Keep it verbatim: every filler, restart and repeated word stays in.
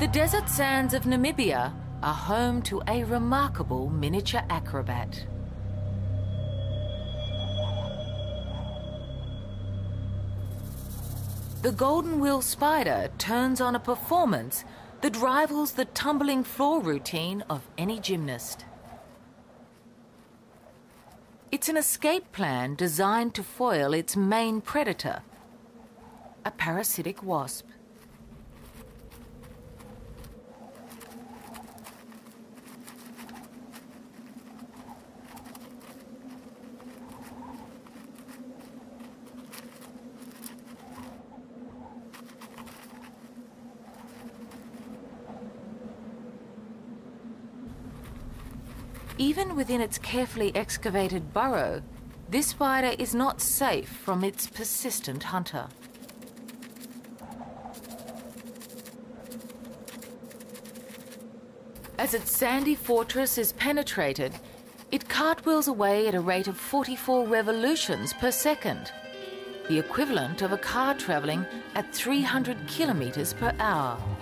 The desert sands of Namibia are home to a remarkable miniature acrobat. The golden wheel spider turns on a performance that rivals the tumbling floor routine of any gymnast. It's an escape plan designed to foil its main predator, a parasitic wasp. Even within its carefully excavated burrow, this spider is not safe from its persistent hunter. As its sandy fortress is penetrated, it cartwheels away at a rate of forty-four revolutions per second, the equivalent of a car travelling at three hundred kilometres per hour.